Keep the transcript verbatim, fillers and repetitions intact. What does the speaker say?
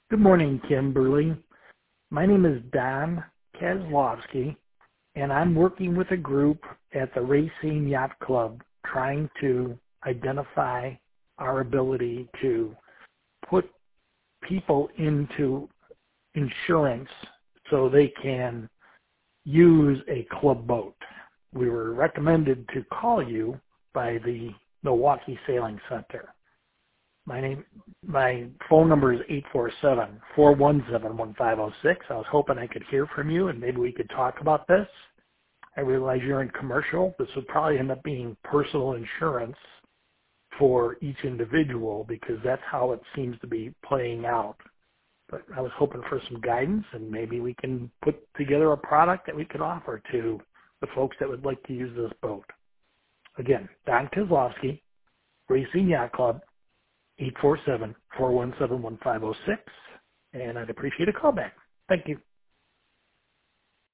Good morning, Kimberly. My name is Don Kozlowski, and I'm working with a group at the Racine Yacht Club trying to identify our ability to put people into insurance so they can use a club boat. We were recommended to call you by the Milwaukee Sailing Center. My name, my phone number is eight four seven, four one seven, one five zero six. I was hoping I could hear from you and maybe we could talk about this. I realize you're in commercial. This would probably end up being personal insurance for each individual because that's how it seems to be playing out. But I was hoping for some guidance and maybe we can put together a product that we could offer to the folks that would like to use this boat. Again, Don Kozlowski, Racine Yacht Club, eight four seven, four one seven, one five zero six, and I'd appreciate a call back. Thank you.